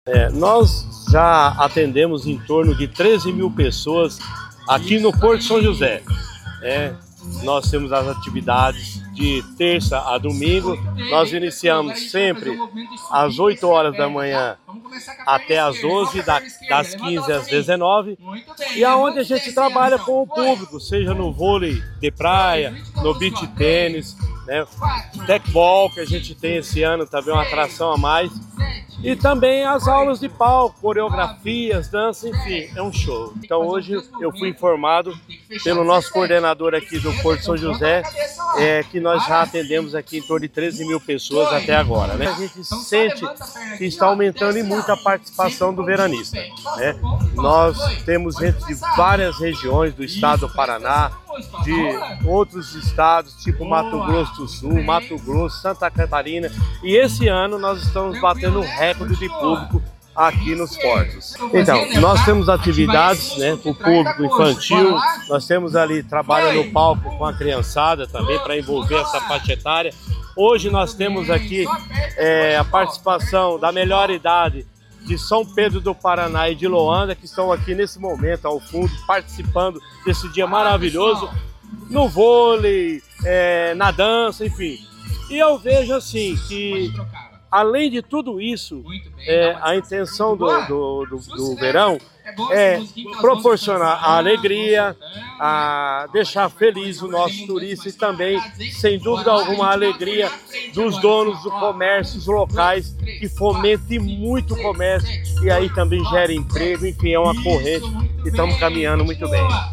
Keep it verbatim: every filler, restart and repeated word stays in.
É, nós já atendemos em torno de treze mil pessoas aqui no Porto São José. É, nós temos as atividades de terça a domingo. Nós iniciamos sempre às oito horas da manhã até às onze, das quinze às dezenove. E aonde a gente trabalha com o público, seja no vôlei de praia, no beach tênis, né, tecbol, que a gente tem esse ano também uma atração a mais. E também as aulas de palco, coreografias, dança, enfim, é um show. Então hoje eu fui informado pelo nosso coordenador aqui do Porto São José é, que nós já atendemos aqui em torno de treze mil pessoas até agora, né? A gente sente que está aumentando e muito a participação do veranista, né? Nós temos gente de várias regiões do estado do Paraná, de outros estados, tipo Mato Grosso do Sul, Mato Grosso, Santa Catarina. E esse ano nós estamos batendo um recorde de público aqui nos portos. Então, nós temos atividades, né, para o público infantil, nós temos ali trabalho no palco com a criançada também, para envolver essa faixa etária. Hoje nós temos aqui é, a participação da melhor idade de São Pedro do Paraná e de Loanda, que estão aqui nesse momento ao fundo, participando desse dia maravilhoso, no vôlei, é, na dança, enfim. E eu vejo assim que, além de tudo isso, é, a intenção do, do, do, do verão é proporcionar a alegria, a deixar feliz o nosso turista e também, sem dúvida alguma, a alegria dos donos do comércio, os locais, que fomentem muito o comércio e aí também gera emprego, enfim, é uma corrente e estamos caminhando muito bem.